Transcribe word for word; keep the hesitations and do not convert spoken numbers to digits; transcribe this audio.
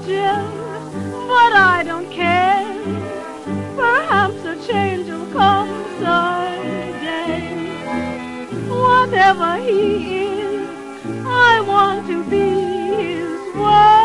Jim, but I don't care. Perhaps a change will come someday. Whatever he is, I want to be his wife.